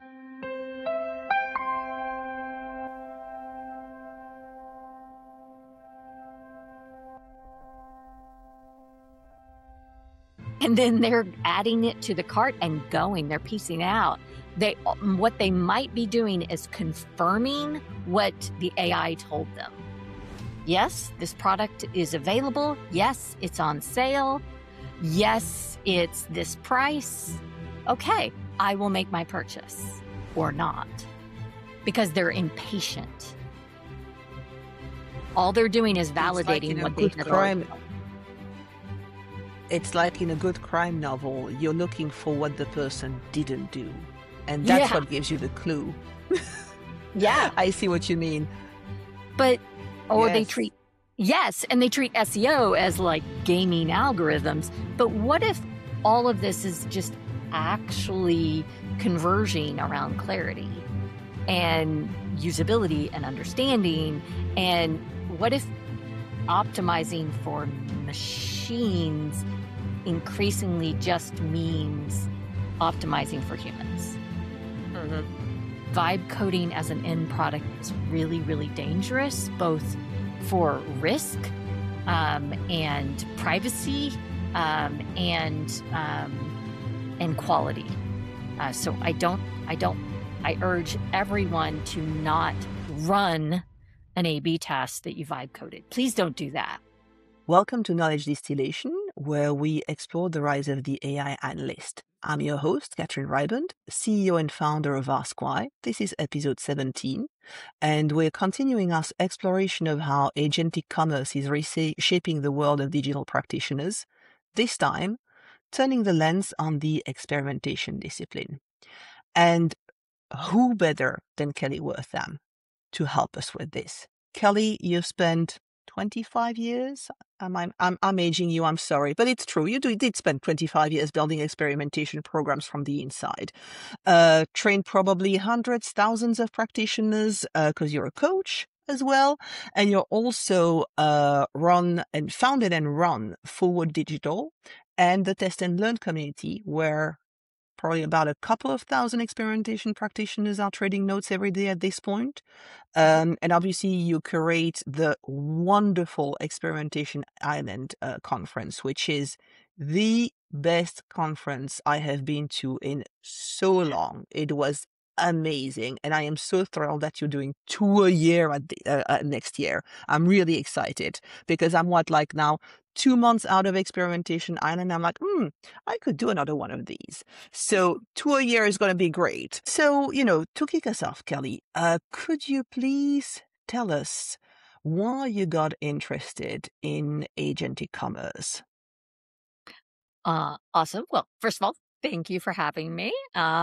And then they're adding it to the cart and going, they're piecing out. What they might be doing is confirming what the AI told them. Yes, this product is available. Yes, it's on sale. Yes, it's this price. Okay, I will make my purchase or not, because they're impatient. All they're doing is validating what they had already done. It's like in a good crime novel, you're looking for what the person didn't do. And that's what gives you the clue. Yeah. I see what you mean. But, or they treat SEO as like gaming algorithms. But what if all of this is just actually converging around clarity and usability and understanding? And what if optimizing for machines increasingly just means optimizing for humans? Vibe coding as an end product is really, really dangerous, both for risk and privacy and quality. So I urge everyone to not run an A/B test that you vibe coded. Please don't do that. Welcome to Knowledge Distillation, where we explore the rise of the AI analyst. I'm your host, Catherine Ryband, CEO and founder of AskWhy. This is episode 17, and we're continuing our exploration of how agentic commerce is reshaping the world of digital practitioners, this time turning the lens on the experimentation discipline. And who better than Kelly Wortham to help us with this? Kelly, you've spent 25 years. I'm aging you. I'm sorry, but it's true. You did spend 25 years building experimentation programs from the inside. Trained probably hundreds, thousands of practitioners because you're a coach as well, and you're also founded and run Forward Digital and the Test and Learn community, where probably about a couple of thousand experimentation practitioners are trading notes every day at this point. And obviously you curate the wonderful Experimentation Island conference, which is the best conference I have been to in so long. It was amazing. And I am so thrilled that you're doing 2 a year at next year. I'm really excited because I'm now 2 months out of Experimentation Island. I'm like, I could do another one of these. So 2 a year is going to be great. So, to kick us off, Kelly, could you please tell us why you got interested in agentic commerce? Awesome. Well, first of all, thank you for having me.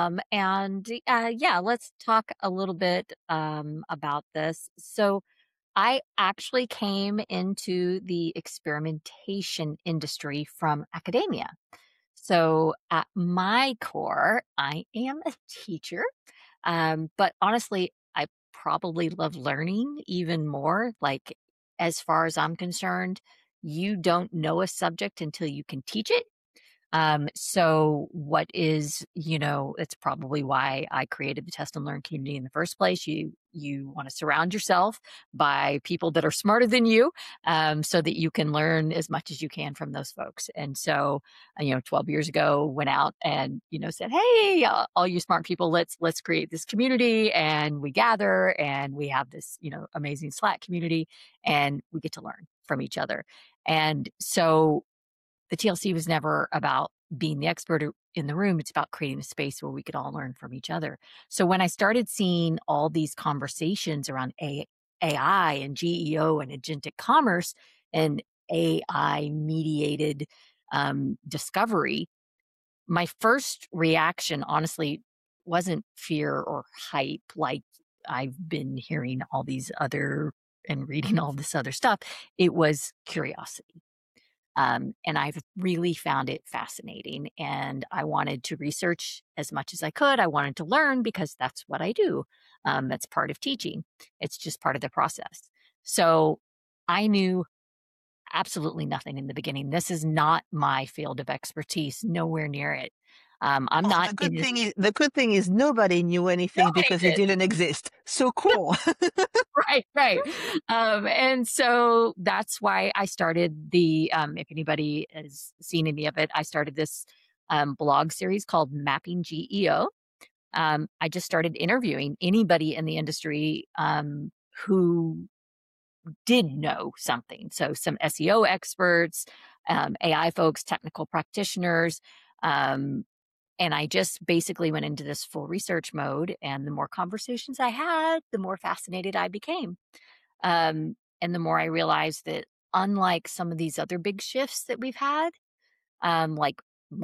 Let's talk a little bit about this. So I actually came into the experimentation industry from academia. So at my core, I am a teacher. But honestly, I probably love learning even more. Like, as far as I'm concerned, you don't know a subject until you can teach it. So what is, it's probably why I created the Test and Learn community in the first place. You want to surround yourself by people that are smarter than you, so that you can learn as much as you can from those folks. And so, 12 years ago, went out and, said, hey, all you smart people, let's create this community, and we gather and we have this, amazing Slack community, and we get to learn from each other. And so the TLC was never about being the expert in the room. It's about creating a space where we could all learn from each other. So when I started seeing all these conversations around AI and GEO and agentic commerce and AI mediated discovery, my first reaction, honestly, wasn't fear or hype. Like I've been hearing all these other and reading all this other stuff. It was curiosity. And I've really found it fascinating, and I wanted to research as much as I could. I wanted to learn because that's what I do. That's part of teaching. It's just part of the process. So I knew absolutely nothing in the beginning. This is not my field of expertise, nowhere near it. I'm Oh, not in it. the good thing is nobody knew anything Nobody because it did. didn't exist. So cool. Right, right. And so that's why I started if anybody has seen any of it, I started this blog series called Mapping GEO. I just started interviewing anybody in the industry who did know something. So some SEO experts, AI folks, technical practitioners. Um, and I just basically went into this full research mode. And the more conversations I had, the more fascinated I became. And the more I realized that, unlike some of these other big shifts that we've had, like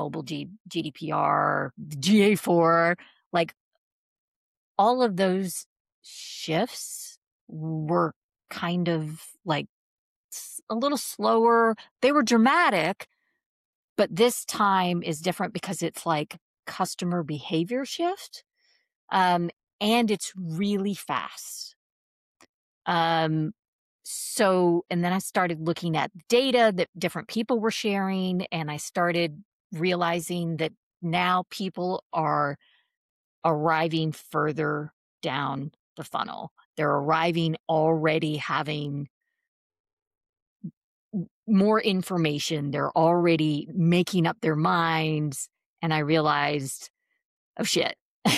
GDPR, GA4, like all of those shifts were kind of like a little slower. They were dramatic, but this time is different because it's like customer behavior shift. Um, and it's really fast. Um, and then I started looking at data that different people were sharing, and I started realizing that now people are arriving further down the funnel. They're arriving already having more information. They're already making up their minds. And I realized, oh shit,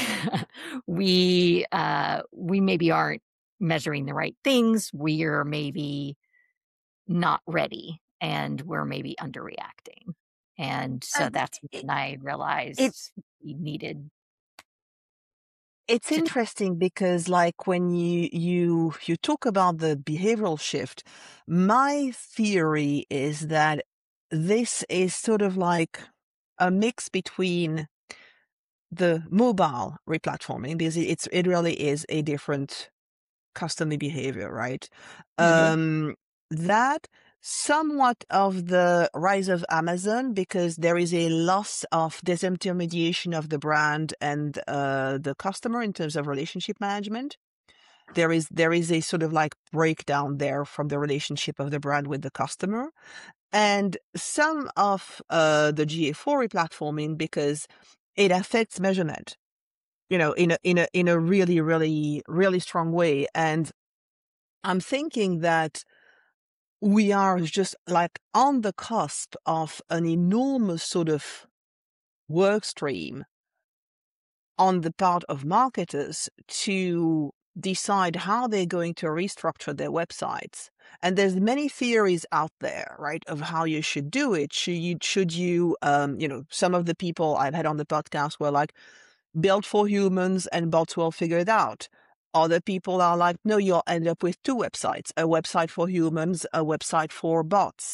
we maybe aren't measuring the right things. We're maybe not ready and we're maybe underreacting. And so And that's it, when I it realized we needed it's to. interesting because like when you talk about the behavioral shift, my theory is that this is sort of like a mix between the mobile replatforming, because it really is a different customer behavior, right? Mhm. Um, that somewhat of the rise of Amazon, because there is a loss of disintermediation of the brand and the customer in terms of relationship management. There is a sort of like breakdown there from the relationship of the brand with the customer, and some of the GA4 replatforming because it affects measurement, in a really, really, really strong way. And I'm thinking that we are just like on the cusp of an enormous sort of work stream on the part of marketers to decide how they're going to restructure their websites. And there's many theories out there, right, of how you should do it. Should you, some of the people I've had on the podcast were like, built for humans and bots will figure it out. Other people are like, no, you'll end up with two websites, a website for humans, a website for bots.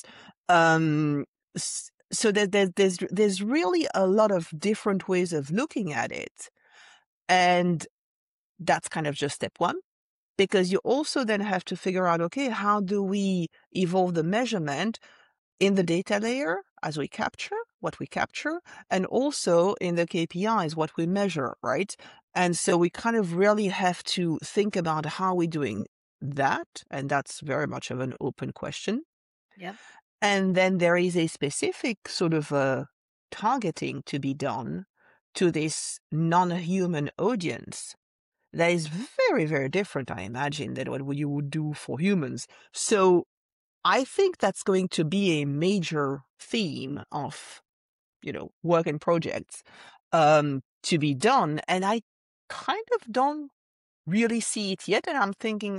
So there's really a lot of different ways of looking at it. And that's kind of just step one, because you also then have to figure out, okay, how do we evolve the measurement in the data layer as we capture what we capture, and also in the KPIs, what we measure, right? And so we kind of really have to think about how we're doing that. And that's very much of an open question. Yep. And then there is a specific sort of targeting to be done to this non-human audience that is very, very different, I imagine, than what you would do for humans. So I think that's going to be a major theme of, work and projects to be done. And I kind of don't really see it yet. And I'm thinking,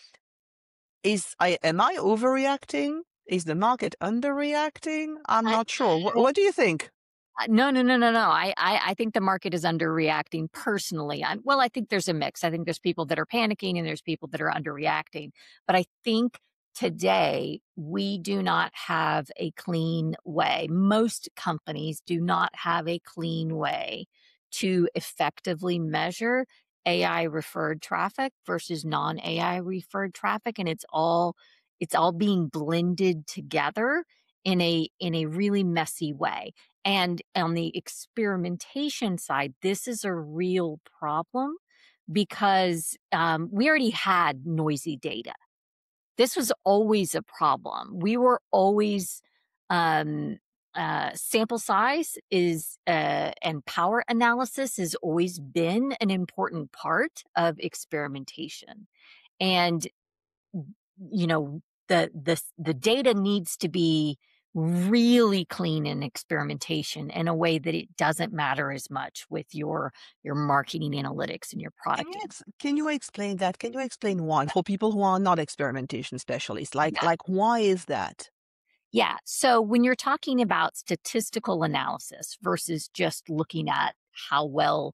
am I overreacting? Is the market underreacting? I'm I, not sure. What do you think? No, no, no, no, no. I think the market is underreacting personally. Well, I think there's a mix. I think there's people that are panicking and there's people that are underreacting. But I think today we do not have a clean way. Most companies do not have a clean way to effectively measure AI referred traffic versus non AI referred traffic. And it's all being blended together in a really messy way. And on the experimentation side, this is a real problem because we already had noisy data. This was always a problem. We were always sample size is and power analysis has always been an important part of experimentation. And you know, the data needs to be really clean in experimentation in a way that it doesn't matter as much with your marketing analytics and your product. Can you explain that? Can you explain why for people who are not experimentation specialists? Yeah. Why is that? Yeah. So when you're talking about statistical analysis versus just looking at how well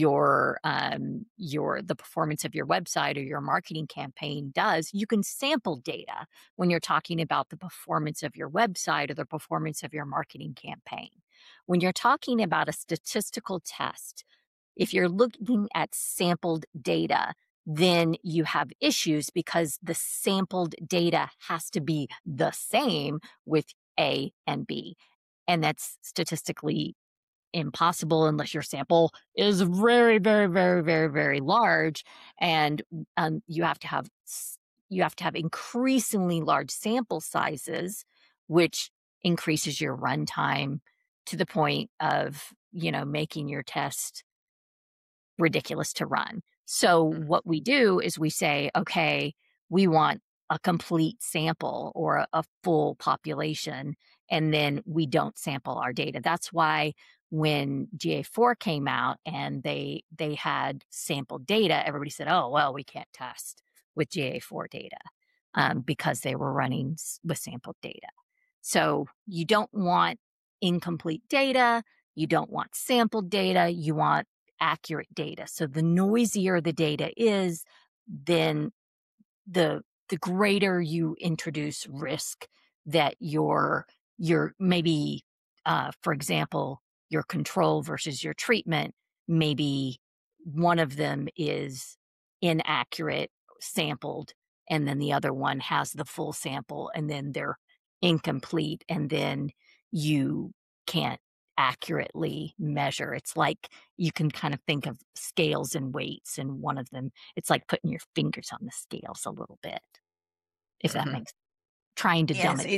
the performance of your website or your marketing campaign does, you can sample data when you're talking about the performance of your website or the performance of your marketing campaign. When you're talking about a statistical test, if you're looking at sampled data, then you have issues because the sampled data has to be the same with A and B. And that's statistically impossible unless your sample is very, very, very, very, very large. And you have to have increasingly large sample sizes, which increases your runtime to the point of making your test ridiculous to run. So Mhm. what we do is we say, okay, we want a complete sample or a full population, and then we don't sample our data. That's why when GA4 came out and they had sampled data, everybody said, "Oh, well, we can't test with GA4 data because they were running with sampled data." So you don't want incomplete data. You don't want sampled data. You want accurate data. So the noisier the data is, then the greater you introduce risk that your maybe for example your control versus your treatment, maybe one of them is inaccurate sampled, and then the other one has the full sample and then they're incomplete, and then you can't accurately measure. It's like you can kind of think of scales and weights, and one of them, it's like putting your fingers on the scales a little bit, if that Mhm. makes trying to dumb Yes, it. it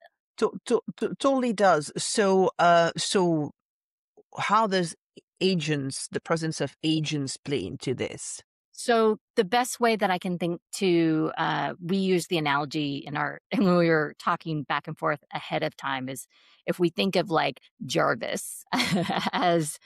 totally does. So how does the presence of agents play into this? So the best way that I can think to, we use the analogy in our and when we were talking back and forth ahead of time, is if we think of like Jarvis as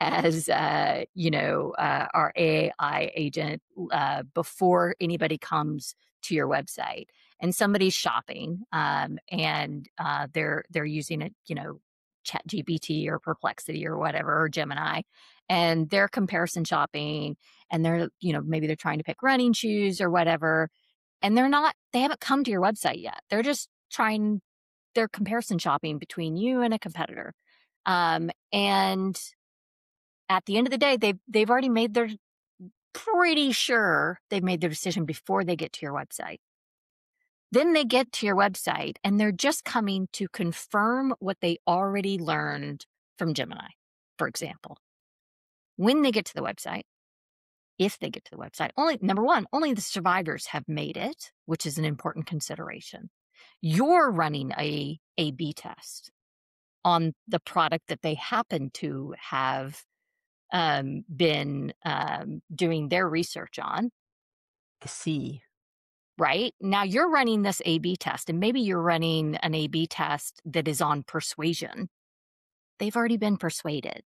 our AI agent before anybody comes to your website, and somebody's shopping, and they're using it, Chat GPT or Perplexity or whatever, or Gemini, and they're comparison shopping, and they're, maybe they're trying to pick running shoes or whatever, and they haven't come to your website yet. They're comparison shopping between you and a competitor. And at the end of the day, they've already pretty sure they've made their decision before they get to your website. Then they get to your website and they're just coming to confirm what they already learned from Gemini, for example. When they get to the website, if they get to the website, only number one, only the survivors have made it, which is an important consideration. You're running a B test on the product that they happen to have been doing their research on. I see. Right now, you're running this A B test, and maybe you're running an A B test that is on persuasion. They've already been persuaded.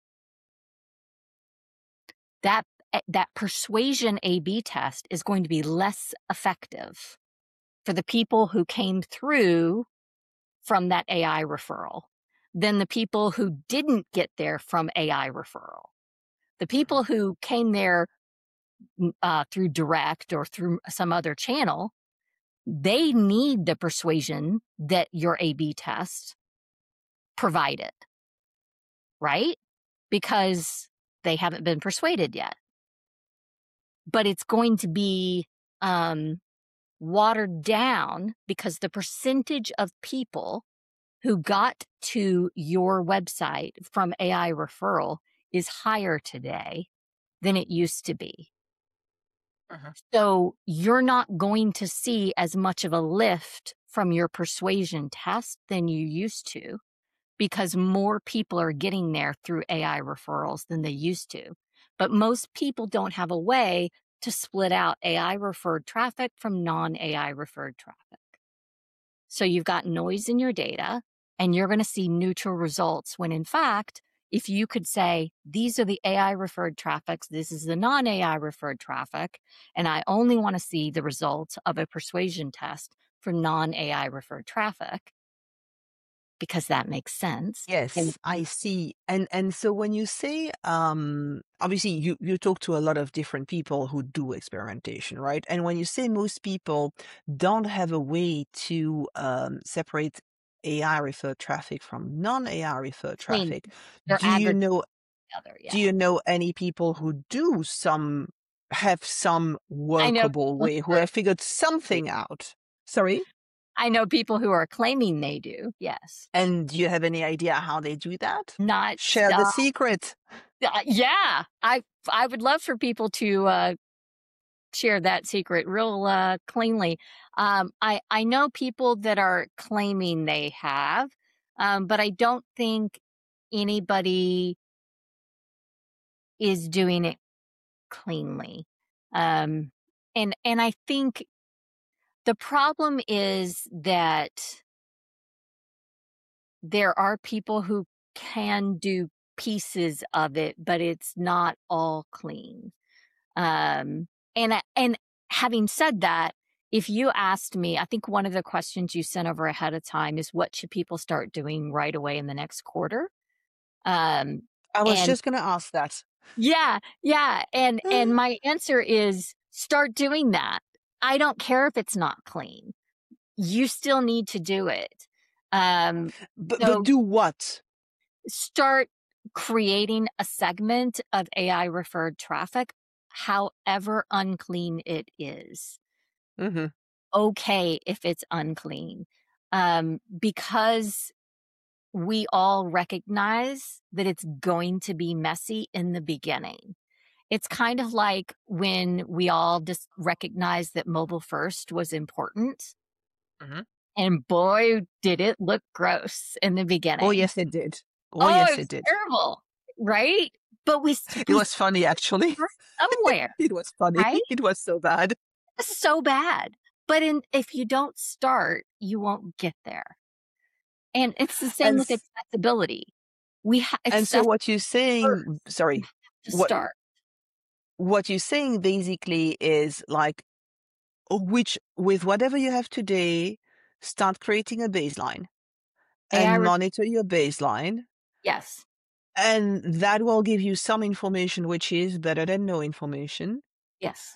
That persuasion A B test is going to be less effective for the people who came through from that AI referral than the people who didn't get there from AI referral. The Mhm. people who came there through direct or through some other channel, they need the persuasion that your A B test provided, right? Because they haven't been persuaded yet. But it's going to be um, watered down because the percentage of people who got to your website from AI referral is higher today than it used to be. Mhm. So you're not going to see as much of a lift from your persuasion test than you used to because more people are getting there through AI referrals than they used to. But most people don't have a way to split out AI referred traffic from non AI referred traffic. So you've got noise in your data and you're going to see neutral results when in fact, if you could say, these are the AI referred traffics, this is the non AI referred traffic, and I only want to see the results of a persuasion test for non AI referred traffic, because that makes sense. And Yes, I see. And so when you say, obviously you talk to a lot of different people who do experimentation, right? And when you say most people don't have a way to separate AI referred traffic from non-AI referred clean, traffic, they're do you aggregated know together. do Yeah. you know any people who have some I know workable people way, who who have figured something out? Sorry? I know people who are claiming they do. Yes. And do you have any idea how they do that? Not Share the secret. yeah. I would love for people to share that secret real cleanly. I know people that are claiming they have, but I don't think anybody is doing it cleanly. Um, and I think the problem is that there are people who can do pieces of it, but it's not all clean. And having said that, if you asked me, I think one of the questions you sent over ahead of time is what should people start doing right away in the next quarter? Um, I was and just gonna ask that. yeah, and my answer is start doing that. I don't care if it's not clean. You still need to do it. Um, But so do what? start creating a segment of AI referred traffic, however unclean it is. Mhm, Okay if it's unclean. Because we all recognize that it's going to be messy in the beginning. It's kind of like when we all just recognized that mobile first was important. mhm. And boy, did it look gross in the Oh, beginning. yes, it did. Oh, Oh, yes, it it was did. terrible, right? But It we was funny, actually. start somewhere, It was funny. right? It was so bad. It's so bad. But if you don't start, you won't get there. And it's the same And with s accessibility. We and so access what you're first saying, sorry, to what start. what you're saying basically is like, which with whatever you have today, start creating a baseline AI and re monitor your baseline, yes, and that will give you some information which is better than no information. yes.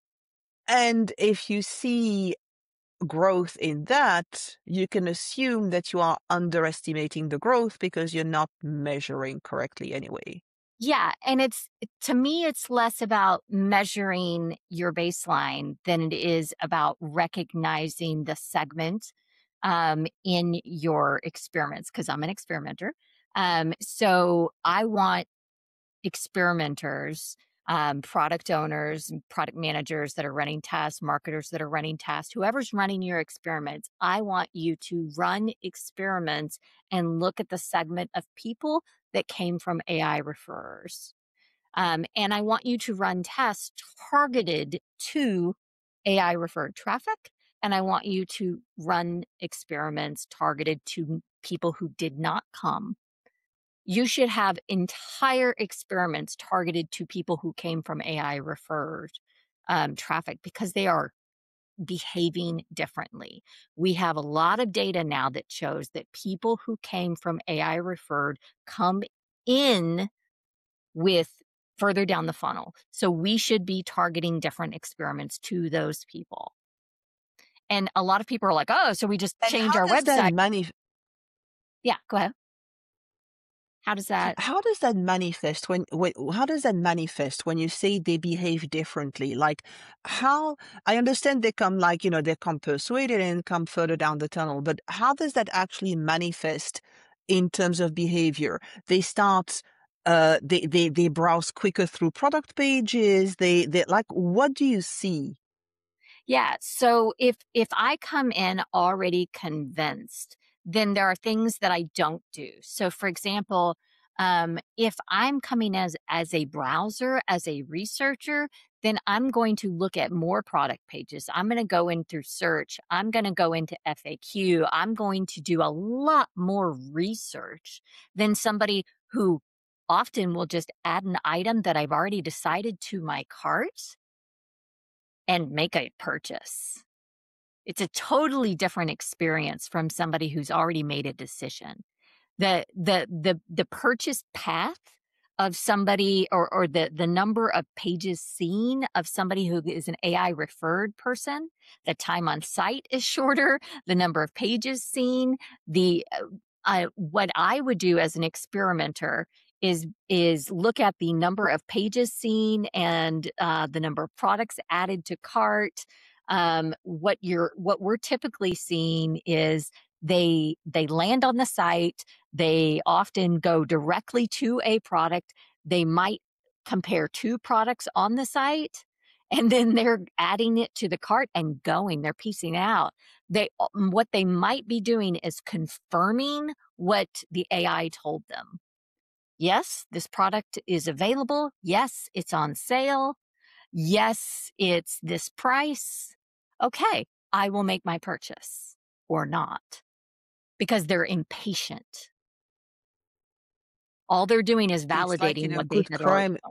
And if you see growth in that, you can assume that you are underestimating the growth because you're not measuring correctly anyway. Yeah, and to me, it's less about measuring your baseline than it is about recognizing the segment in your experiments, because I'm an experimenter. So I want experimenters, product owners, and product managers that are running tests, marketers that are running tests, whoever's running your experiments, I want you to run experiments and look at the segment of people that came from AI referrers. And I want you to run tests targeted to AI referred traffic. And I want you to run experiments targeted to people who did not come. You should have entire experiments targeted to people who came from AI referred traffic, because they are behaving differently. We have a lot of data now that shows that people who came from AI referred come in with further down the funnel. So we should be targeting different experiments to those people. And a lot of people are like, oh, so we just And change how our does that website. Yeah, go ahead. How does that? how does that manifest when how does that manifest when you say they behave differently? Like, how I understand they come, like, they come persuaded and come further down the tunnel, but how does that actually manifest in terms of behavior? They start they browse quicker through product pages. They like, what do you see? Yeah. So if I come in already convinced then there are things that I don't do. So, for example, if I'm coming as a browser, as a researcher, then I'm going to look at more product pages. I'm going to go in through search. I'm going to go into FAQ. I'm going to do a lot more research than somebody who often will just add an item that I've already decided to my cart and make a purchase. It's a totally different experience from somebody who's already made a decision. The purchase path of somebody, or the number of pages seen of somebody who is an AI referred person, the time on site is shorter, the number of pages seen, the what I would do as an experimenter is look at the number of pages seen and the number of products added to cart. What we're typically seeing is they land on the site. They often go directly to a product. They might compare two products on the site, and then they're adding it to the cart and going. They're piecing out. What they might be doing is confirming what the AI told them. Yes, this product is available. Yes, it's on sale. Yes, it's this price. Okay, I will make my purchase or not, because they're impatient. All they're doing is It's like in validating a what they good had already crime. known.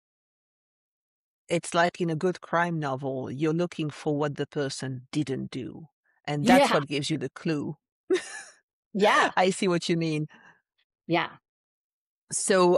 It's like in a good crime novel. You're looking for what the person didn't do, and that's Yeah, what gives you the clue. yeah, I see what you mean. yeah, So,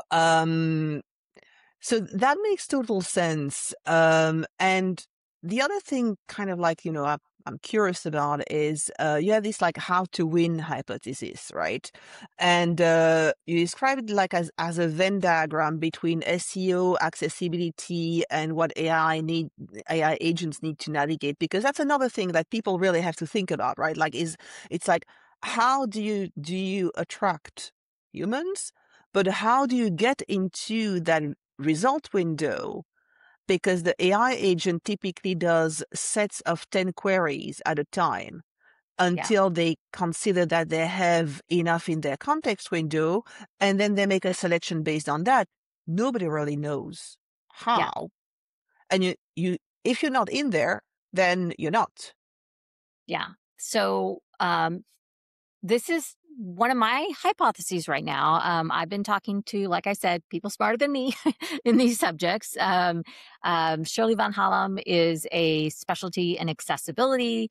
so that makes total sense. And the other thing, kind of like, I'm curious about is you have this like how to win hypothesis, right? And you describe it like as a Venn diagram between SEO, accessibility, and what AI agents need to navigate, because that's another thing that people really have to think about, right? Like, it's like, how do you attract humans? But how do you get into that result window? Because the AI agent typically does sets of 10 queries at a time yeah, until they consider that they have enough in their context window, and then they make a selection based on that. Nobody really knows yeah, how. And if you're not in there, then you're not. yeah. So, this is one of my hypotheses right now. I've been talking to, like I said, people smarter than me in these subjects. Shirley Van Hallam is a specialty in accessibility.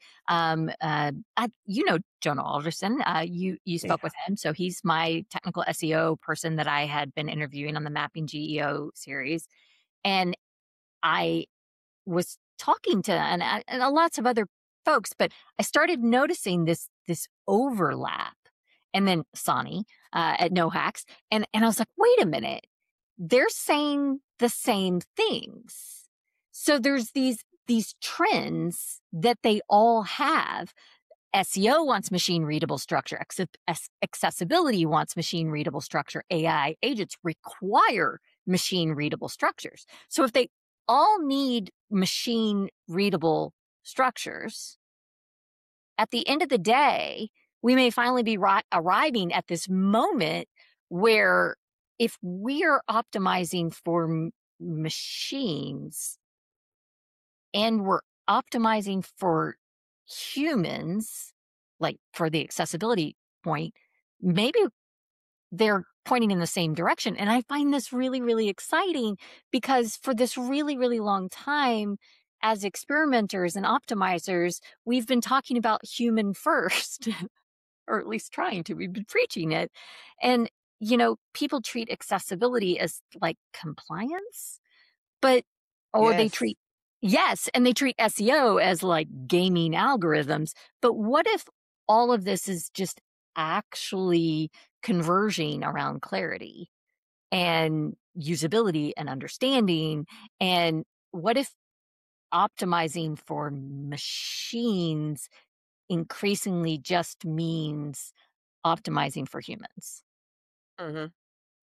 Jonah Alderson. You Yeah. spoke with him, so he's my technical SEO person that I had been interviewing on the Mapping GEO series, and I was talking to and lots of other folks, but I started noticing this overlap. And then Sani at No Hacks, and I was like, wait a minute, they're saying the same things. So there's these trends that they all have. SEO wants machine readable structure. Accessibility wants machine readable structure. AI agents require machine readable structures. So if they all need machine readable structures, at the end of the day, we may finally be arriving at this moment where if we are optimizing for machines and we're optimizing for humans, like for the accessibility point, maybe they're pointing in the same direction. And I find this really, really exciting, because for this really, really long time, as experimenters and optimizers, we've been talking about human first, or at least trying to. We've been preaching it. And, people treat accessibility as like compliance, but or they Yes. treat yes, and they treat SEO as like gaming algorithms. But what if all of this is just actually converging around clarity and usability and understanding? And what if optimizing for machines increasingly just means optimizing for humans?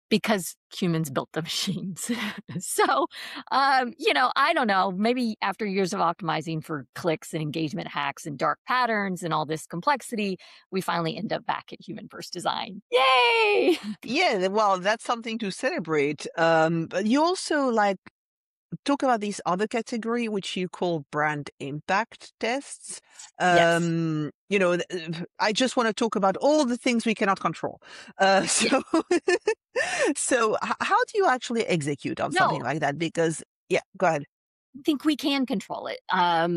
because humans built the machines. So, I don't know, maybe after years of optimizing for clicks and engagement hacks and dark patterns and all this complexity, we finally end up back at human first design. Yay! Yeah, well, that's something to celebrate. But you also like talk about this other category, which you call brand impact tests. Yes. I just want to talk about all the things we cannot control. Yeah. So, how do you actually execute on something No, like that? Because, yeah, go ahead. I think we can control it.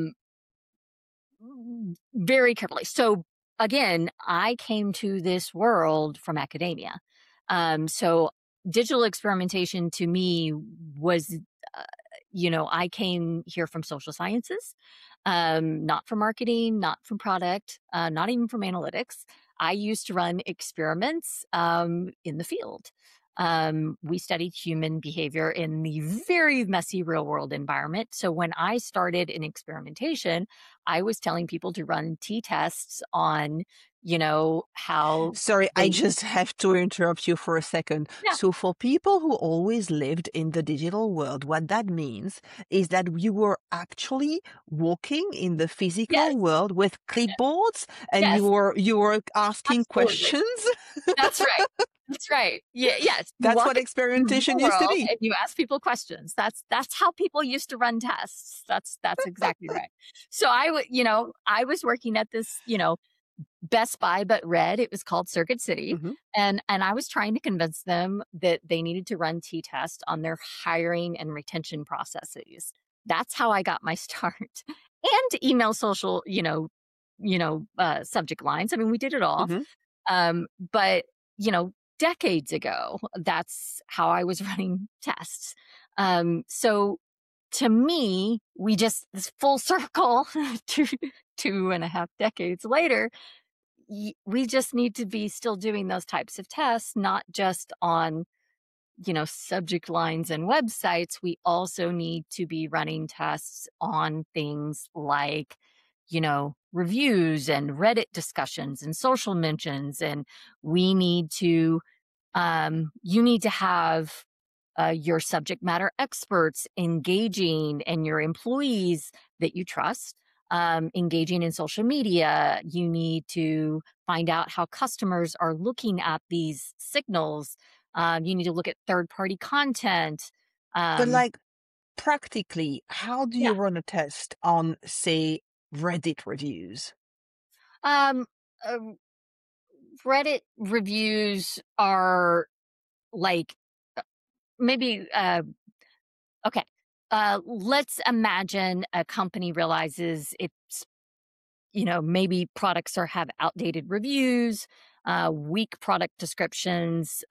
Very carefully. So again, I came to this world from academia. So digital experimentation to me was, uh, I came here from social sciences, not from marketing, not from product, not even from analytics. I used to run experiments in the field. We studied human behavior in the very messy real world environment. So when I started in experimentation, I was telling people to run t tests on, how Sorry, I they, just have to interrupt you for a second. yeah, So, for people who always lived in the digital world, what that means is that you were actually walking in the physical yes, world with clipboards, and you yes, were you were asking absolutely. questions. That's right. That's right. Yeah, yes. You That's walk what in the experimentation real used to world be. and you ask people questions. That's how people used to run tests. That's exactly right. So I was working at this, Best Buy but red. It was called Circuit City, Mhm. and I was trying to convince them that they needed to run t-test on their hiring and retention processes. That's how I got my start. And email social, subject lines. I mean, we did it all. Mhm. But, decades ago, that's how I was running tests. So to me, we just this full circle two 2.5 decades later, we just need to be still doing those types of tests, not just on subject lines and websites. We also need to be running tests on things like, reviews and Reddit discussions and social mentions. And you need to have your subject matter experts engaging and your employees that you trust. Engaging in social media, you need to find out how customers are looking at these signals. You need to look at third party content. But, Um, like, practically, how do yeah. you run a test on, say, Reddit reviews? Um, uh, Reddit reviews are like maybe, okay. Let's imagine a company realizes it's, maybe products have outdated reviews, weak product descriptions,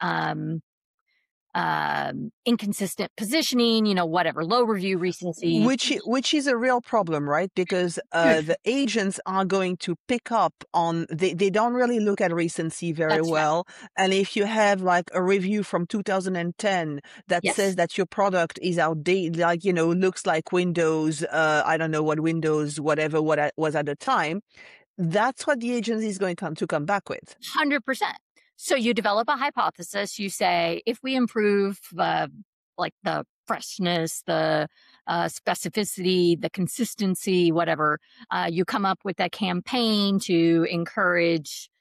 inconsistent positioning, whatever, low review recency. Which is a real problem, right? Because Huge. the agents are going to pick up on they don't really look at recency very That's right. well. And if you have like a review from 2010 that says Yes. that your product is outdated, like, looks like Windows, I don't know what Windows, whatever what it was at the time, that's what the agency is going to come back with. 100%. So you develop a hypothesis. You say, if we improve like the freshness, the specificity, the consistency, whatever, you come up with a campaign to encourage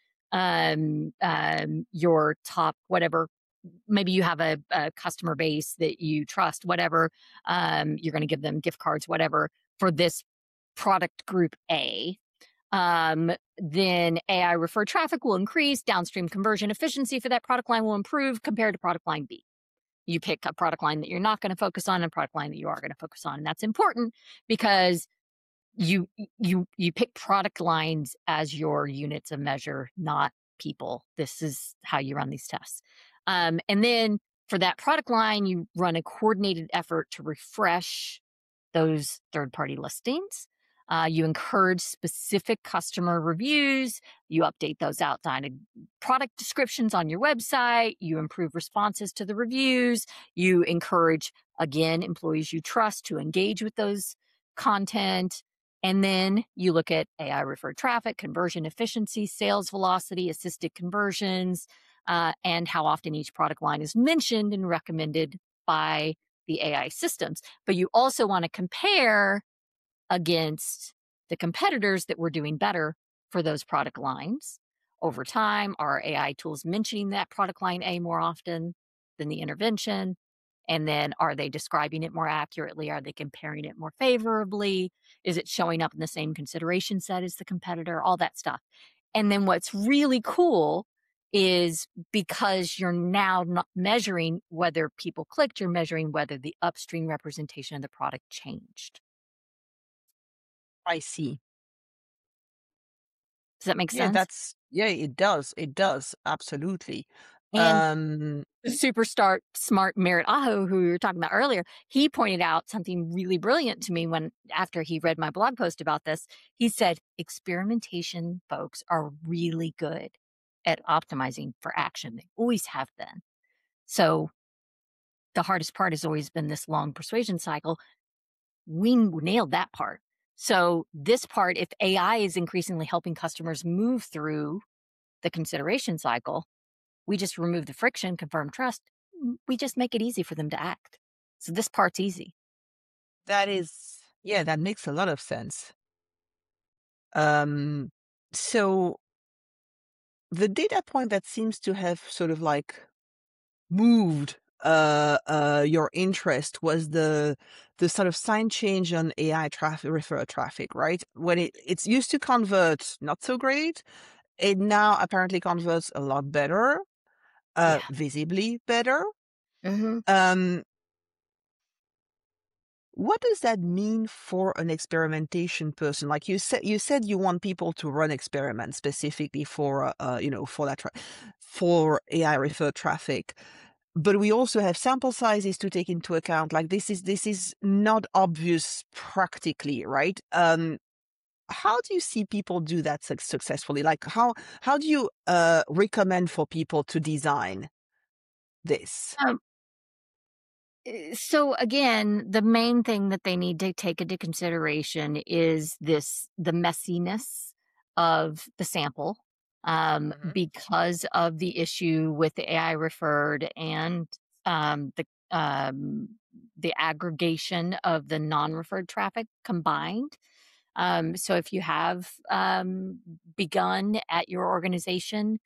your top, whatever. Maybe you have a customer base that you trust, whatever. You're going to give them gift cards, whatever, for this product group A. Then AI referred traffic will increase, downstream conversion efficiency for that product line will improve compared to product line B. You pick a product line that you're not going to focus on and a product line that you are going to focus on. And that's important because you pick product lines as your units of measure, not people. This is how you run these tests. And then for that product line, you run a coordinated effort to refresh those third party listings. You encourage specific customer reviews. You update those outdated product descriptions on your website. You improve responses to the reviews. You encourage, again, employees you trust to engage with those content. And then you look at AI referred traffic, conversion efficiency, sales velocity, assisted conversions. and how often each product line is mentioned and recommended by the AI systems. But you also want to compare against the competitors that were doing better for those product lines. Over time, are AI tools mentioning that product line A more often than the intervention? And then are they describing it more accurately? Are they comparing it more favorably? Is it showing up in the same consideration set as the competitor? All that stuff. And then what's really cool is because you're now not measuring whether people clicked, you're measuring whether the upstream representation of the product changed. I see. Does that make Yeah, sense? yeah, it does. It does. Absolutely. And Um, the smart Merritt Aho, who we were talking about earlier, he pointed out something really brilliant to me when after he read my blog post about this. He said, experimentation folks are really good at optimizing for action. They always have been. So the hardest part has always been this long persuasion cycle. We nailed that part. So this part, if AI is increasingly helping customers move through the consideration cycle, we just remove the friction, confirm trust. We just make it easy for them to act. So this part's easy. yeah, that makes a lot of sense. Um, so the data point that seems to have sort of like moved your interest was the sort of sign change on AI traffic, referral traffic, right? When it's used to convert not so great, it now apparently converts a lot better, Yeah. visibly better. Hmm. Um, what does that mean for an experimentation person? Like you said you want people to run experiments specifically for, for that, for AI referred traffic. But we also have sample sizes to take into account. Like this is not obvious practically, right? How do you see people do that successfully? Like how do you recommend for people to design this? Um, so again, the main thing that they need to take into consideration is the messiness of the sample, Mhm. because of the issue with the AI referred and um, the the aggregation of the non-referred traffic combined. So if you have begun at your organization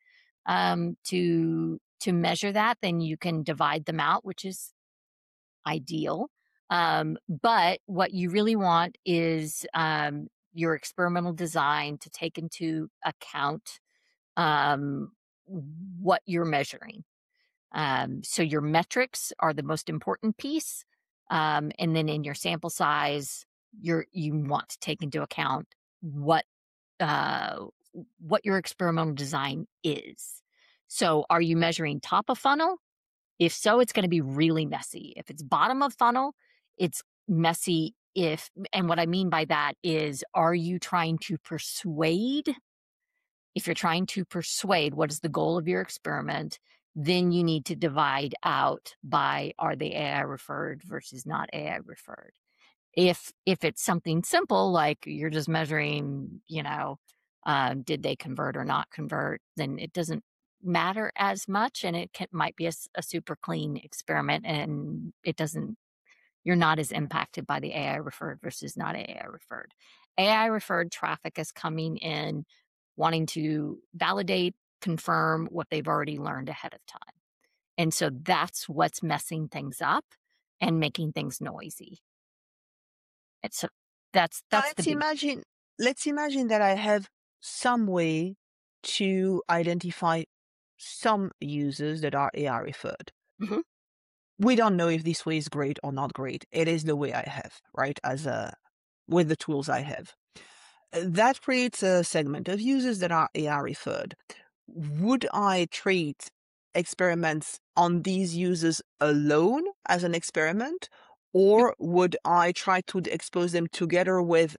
to measure that, then you can divide them out, which is ideal. But what you really want is your experimental design to take into account um, what you're measuring. So your metrics are the most important piece. And then in your sample size, you want to take into account what uh, what your experimental design is. So are you measuring top of funnel? If so, it's going to be really messy. If it's bottom of funnel, it's messy. And what I mean by that is, are you trying to persuade? If you're trying to persuade, what is the goal of your experiment? Then you need to divide out by, are they AI referred versus not AI referred. If it's something simple, like you're just measuring, did they convert or not convert, then it doesn't matter as much, and might be a super clean experiment, and it doesn't you're not as impacted by the AI referred versus not AI referred. AI referred traffic is coming in wanting to validate, confirm what they've already learned ahead of time. And so that's what's messing things up and making things noisy. It's Now that's the let's big. imagine let's imagine that I have some way to identify some users that are AI referred. Mhm. We don't know if this way is great or not great. It is the way I have, right? As a with the tools I have. That creates a segment of users that are AI referred. Would I treat experiments on these users alone as an experiment, or would I try to expose them together with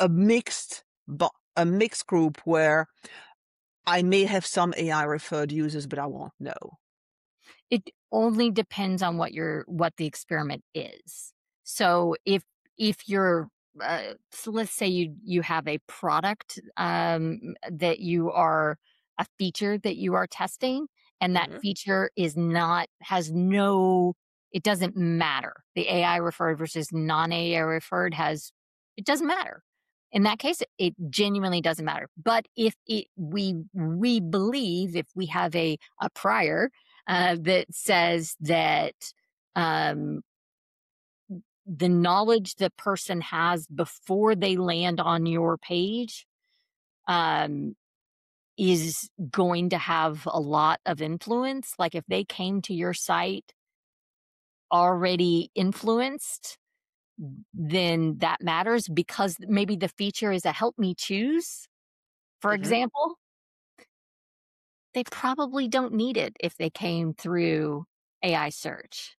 a mixed group where I may have some AI referred users, but I won't know? It only depends on what the experiment is. So if you're so let's say you have a product that you are a feature that you are testing, and that Mhm. feature is not has no it doesn't matter. The AI referred versus non-AI referred has it doesn't matter. In that case, it genuinely doesn't matter. But if we believe if we have a prior that says that um, the knowledge the person has before they land on your page um, is going to have a lot of influence. Like if they came to your site already influenced, then that matters because maybe the feature is a help me choose, for Mhm. example. They probably don't need it if they came through AI search.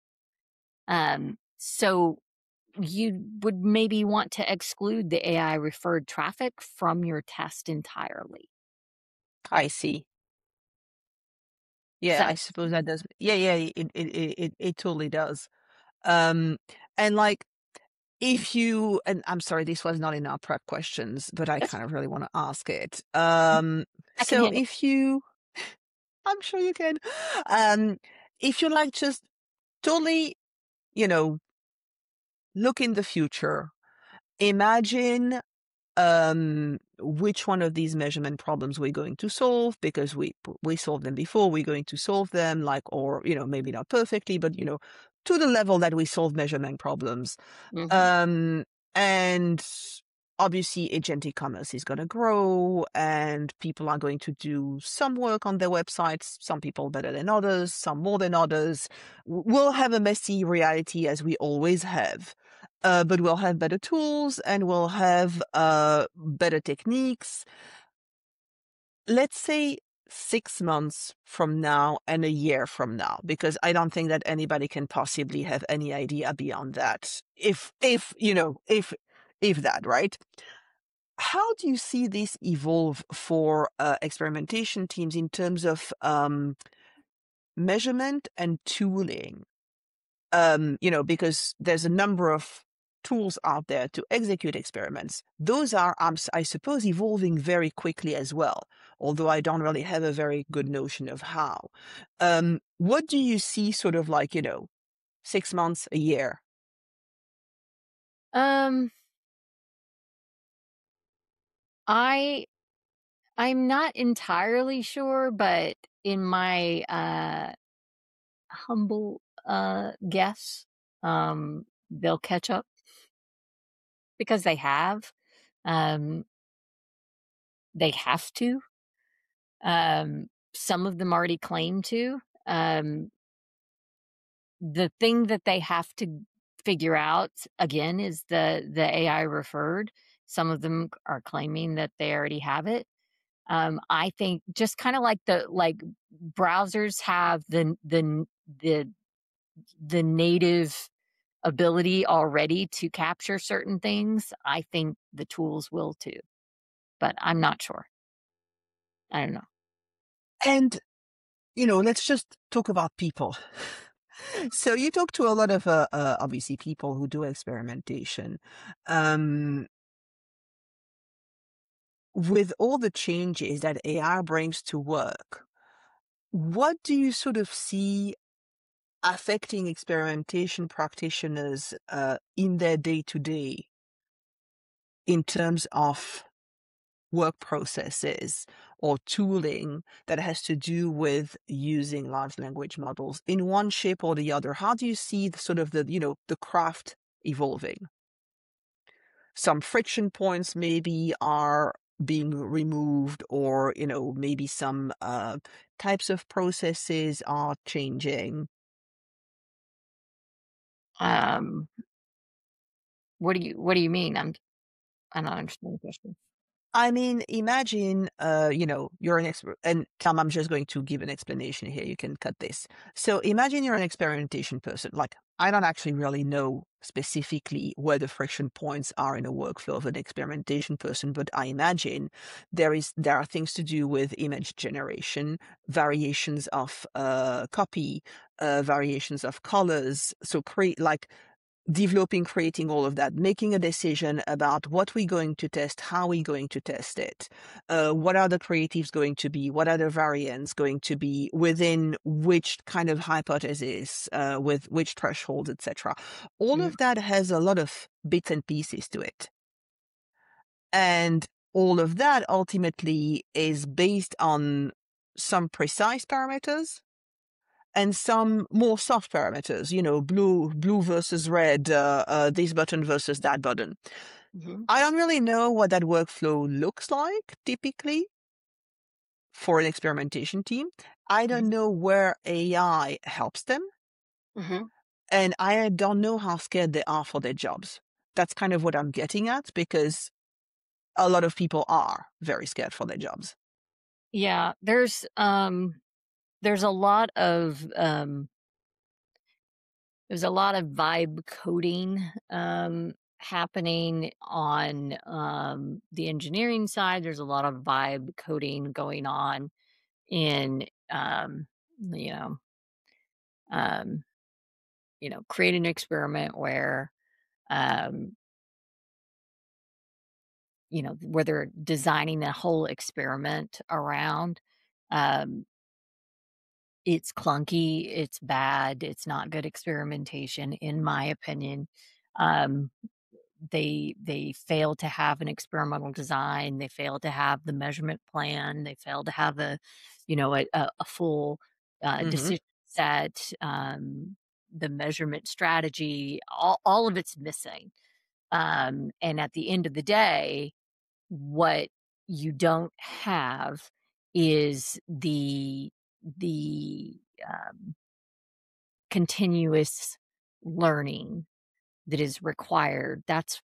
So you would maybe want to exclude the AI referred traffic from your test entirely. I see. Does Yeah, that I make suppose sense? that does. Yeah, yeah, it totally does. Um, and like if you, and I'm sorry, this was not in our prep questions, but I That's kind of really want to ask it. I can So handle. if you, I'm sure you can, um, if you like just totally, you know, look in the future, imagine which one of these measurement problems we're going to solve because we solved them before, we're going to solve them like, or maybe not perfectly, but to the level that we solve measurement problems. Mhm. um and obviously agentic commerce is going to grow and people are going to do some work on their websites, some people better than others, some more than others. We'll have a messy reality as we always have. But we'll have better tools and we'll have better techniques. Let's say 6 months from now and a year from now, because I don't think that anybody can possibly have any idea beyond that. If that, right? How do you see this evolve for experimentation teams in terms of measurement and tooling? Because there's a number of tools out there to execute experiments. Those are, I suppose, evolving very quickly as well, although I don't really have a very good notion of how. What do you see sort of like, 6 months, a year? Um, I I'm not entirely sure, but in my humble guess, they'll catch up because they have. Um, they have to. Some of them already claim to. The thing that they have to figure out again is the AI referred. Some of them are claiming that they already have it. I think just kind of like the browsers have the the native ability already to capture certain things. I think the tools will too, but I'm not sure. I don't know. And, let's just talk about people. So you talk to a lot of obviously people who do experimentation. Um, with all the changes that AI brings to work, what do you sort of see affecting experimentation practitioners in their day to day in terms of work processes or tooling that has to do with using large language models in one shape or the other? How do you see the sort of the craft evolving? Some friction points maybe are being removed, or maybe some types of processes are changing. Um, what do you mean? I don't understand the question. I mean, imagine, you're an expert, and Tom, I'm just going to give an explanation here. You can cut this. So imagine you're an experimentation person. Like, I don't actually really know specifically where the friction points are in a workflow of an experimentation person, but I imagine there are things to do with image generation, variations of copy, variations of colors. So create like developing, creating all of that, making a decision about what we're going to test, how we're going to test it, what are the creatives going to be, what are the variants going to be within which kind of hypothesis, with which thresholds, etc. All Mhm. of that has a lot of bits and pieces to it. And all of that ultimately is based on some precise parameters and some more soft parameters, blue versus red, this button versus that button. Mhm. I don't really know what that workflow looks like typically for an experimentation team. I don't Mhm. know where AI helps them, Mhm. and I don't know how scared they are for their jobs. That's kind of what I'm getting at, because a lot of people are very scared for their jobs. Yeah, there's a lot of there's a lot of vibe coding happening on the engineering side. There's a lot of vibe coding going on in you know um, create an experiment where um, where they're designing the whole experiment around. Um, it's clunky, it's bad, it's not good experimentation, in my opinion. Um, they fail to have an experimental design. They fail to have the measurement plan. They fail to have a full Hmm. decision set. The measurement strategy, all of it's missing. And at the end of the day, what you don't have is the um, continuous learning that is required. That's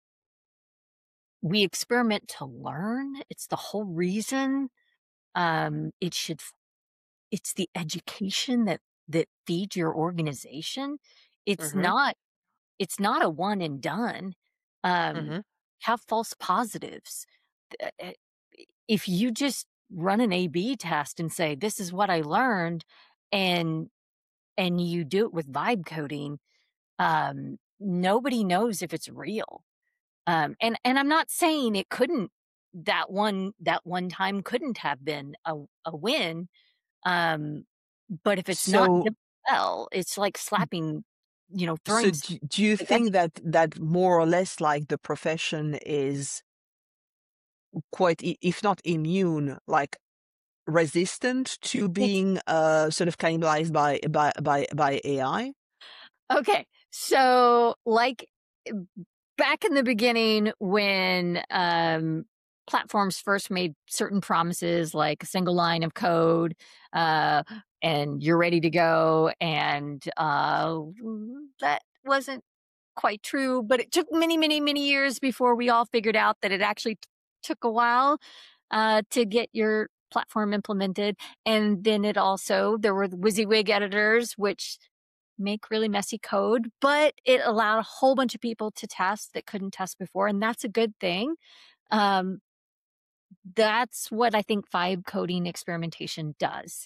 We experiment to learn. It's the whole reason. It should it's the education that feeds your organization. It's Hmm. not it's not a one and done. Um, Hmm. have false positives. Uh, uh, If you just run an A/B test and say, "This is what I learned," and you do it with vibe coding, nobody knows if it's real. And I'm not saying it couldn't that one time couldn't have been a win, um, but if it's not So done well, it's like slapping, So throwing do you think spaghetti. that more or less like the profession is quite, if not immune, like resistant to It's being sort of cannibalized by AI? okay. So, back in the beginning when, platforms first made certain promises like a single line of code, uh, and you're ready to go, and, that wasn't quite true, but it took many, many, many years before we all figured out that it actually took a while, to get your platform implemented, and then there were the WYSIWYG editors, which make really messy code, but it allowed a whole bunch of people to test that couldn't test before, and that's a good thing. Um, that's what I think vibe coding experimentation does.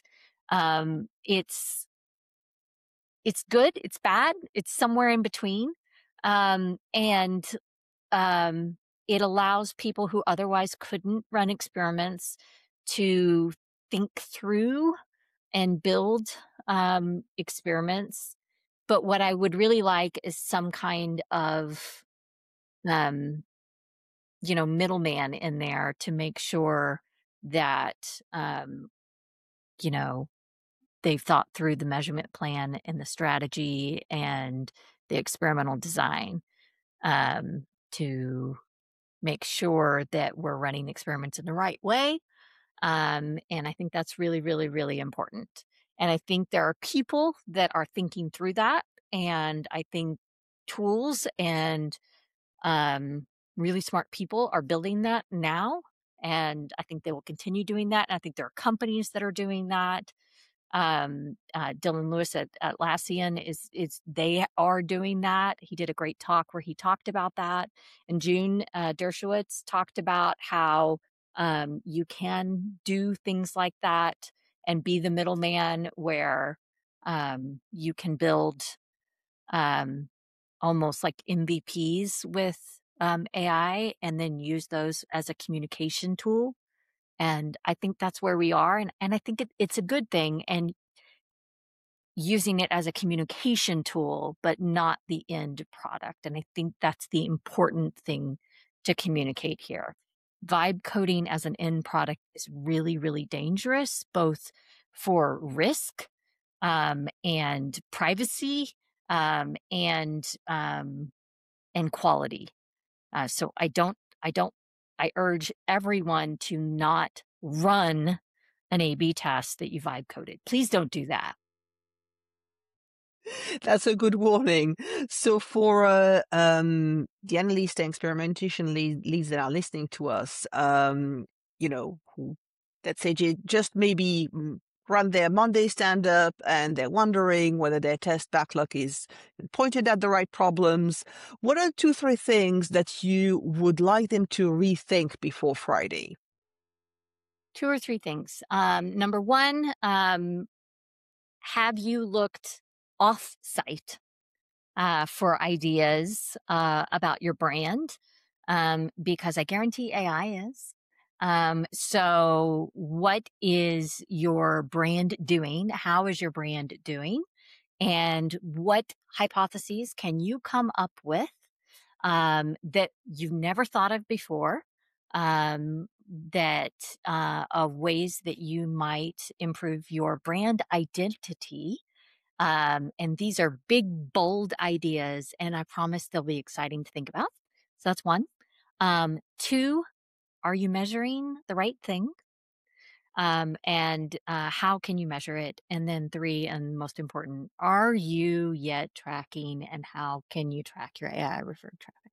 It's good, it's bad, it's somewhere in between, and it allows people who otherwise couldn't run experiments to think through and build experiments. But what I would really like is some kind of, um, middleman in there to make sure that, you know, they've thought through the measurement plan and the strategy and the experimental design, to make sure that we're running experiments in the right way. And I think that's really, really, really important. And I think there are people that are thinking through that. And I think tools and really smart people are building that now. And I think they will continue doing that. And I think there are companies that are doing that. Dylan Lewis at Atlassian is they are doing that. He did a great talk where he talked about that. And June Dershowitz talked about how you can do things like that and be the middleman where you can build um, almost like MVPs with AI and then use those as a communication tool. And I think that's where we are. And I think it's a good thing. And using it as a communication tool, but not the end product. And I think that's the important thing to communicate here. Vibe coding as an end product is really, really dangerous, both for risk and privacy and quality. So I urge everyone to not run an A/B test that you vibe coded. Please don't do that. That's a good warning. So for the analysts and experimentation leads that are listening to us, who, let's say, just maybe run their Monday stand-up and they're wondering whether their test backlog is pointed at the right problems, what are 2-3 things that you would like them to rethink before Friday? 2 or 3 things. Number 1, have you looked off-site for ideas about your brand? Because I guarantee AI is. So what is your brand doing? How is your brand doing? And what hypotheses can you come up with that you've never thought of before? That of ways that you might improve your brand identity. And these are big, bold ideas, and I promise they'll be exciting to think about. So that's 1. 2, are you measuring the right thing? And how can you measure it? And then 3, and most important, are you yet tracking, and how can you track your AI referred traffic?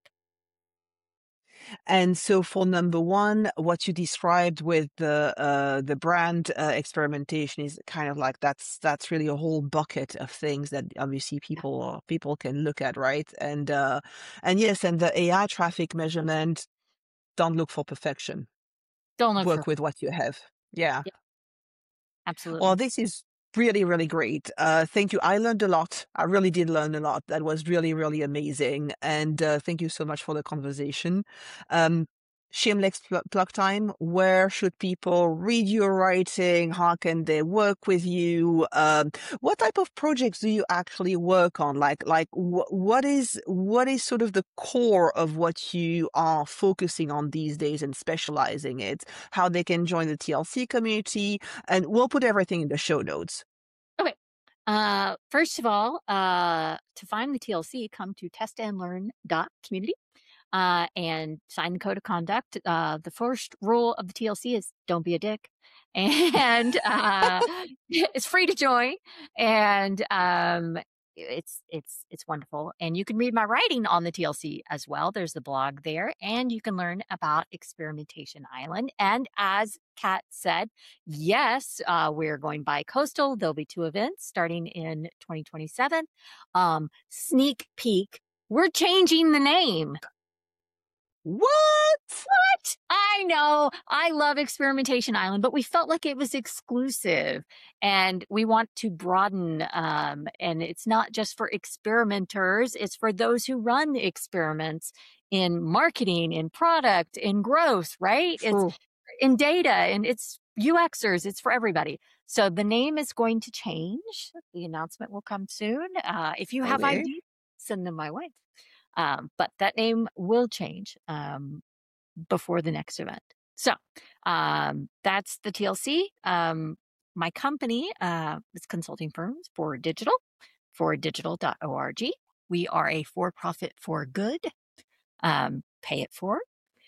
And so for number 1, what you described with the brand experimentation is kind of like that's really a whole bucket of things that obviously people can look at, right? And yes, and the AI traffic measurement, don't look for perfection. Don't look for. Work with what you have. Yeah. Yeah, Well, absolutely. this is really, really great. Thank you. I learned a lot. I really did learn a lot. That was really, really amazing. And thank you so much for the conversation. Um, Shameless plug time. Where should people read your writing? How can they work with you? What type of projects do you actually work on? What is sort of the core of what you are focusing on these days and specializing it? How they can join the TLC community? And we'll put everything in the show notes. Okay. First of all, to find the TLC, come to testandlearn.community. And sign the code of conduct. The first rule of the TLC is don't be a dick. And it's free to join. And it's wonderful. And you can read my writing on the TLC as well. There's the blog there. And you can learn about Experimentation Island. And as Kat said, yes, we're going bi-coastal. There'll be 2 events starting in 2027. Sneak peek. We're changing the name. What? I know. I love Experimentation Island, but we felt like it was exclusive and we want to broaden. And it's not just for experimenters, it's for those who run experiments in marketing, in product, in growth, right? It's True. in data and it's UXers, it's for everybody. So the name is going to change. The announcement will come soon. If you have Okay. ideas, send them my way. But that name will change before the next event. So that's the TLC. My company is consulting firms for digital.org. We are a for-profit for good, pay it forward.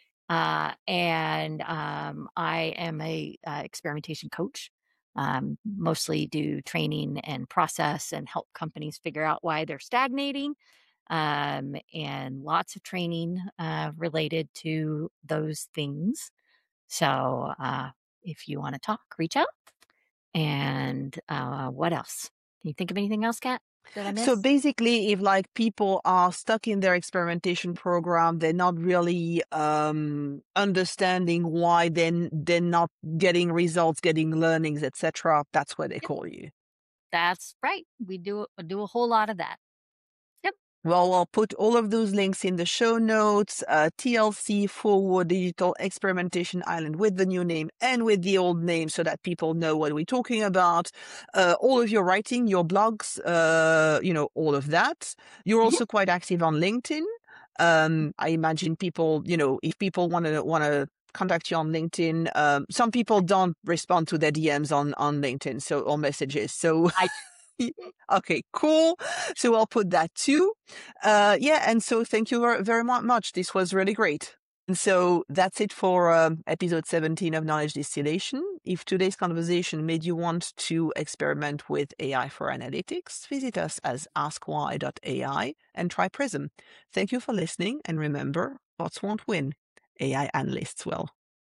And I am a experimentation coach. Mostly do training and process and help companies figure out why they're stagnating, and lots of training related to those things. So if you want to talk, reach out. And what else? Can you think of anything else, Kat? Did I So miss? basically, if like people are stuck in their experimentation program, they're not really understanding why they're not getting results, getting learnings, etc. That's where they Yep, call you. that's right. We do a whole lot of that. Yep. Well, I'll put all of those links in the show notes, TLC / Digital Experimentation Island with the new name and with the old name so that people know what we're talking about. All of your writing, your blogs, all of that. You're Mhm. also quite active on LinkedIn. I imagine people, if people want to contact you on LinkedIn, some people don't respond to their DMs on LinkedIn, or messages. So I okay, cool. So I'll put that too. And so thank you very much. This was really great. And so that's it for episode 17 of Knowledge Distillation. If today's conversation made you want to experiment with AI for analytics, visit us as askwhy.ai and try Prism. Thank you for listening. And remember, bots won't win. AI analysts will.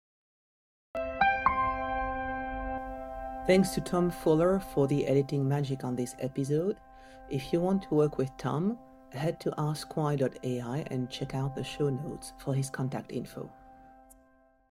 Thanks to Tom Fuller for the editing magic on this episode. If you want to work with Tom, head to askwhy.ai and check out the show notes for his contact info.